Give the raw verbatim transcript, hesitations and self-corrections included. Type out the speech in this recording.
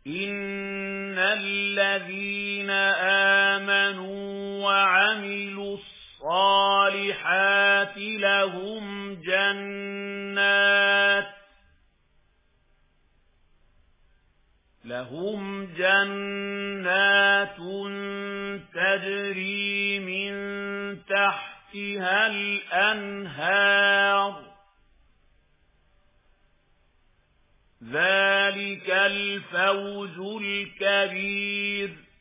إن الذين آمنوا وعملوا الصالحات لهم جنات لهم جنات تجري من تحتها الأنهار ذلك الفوز الكبير.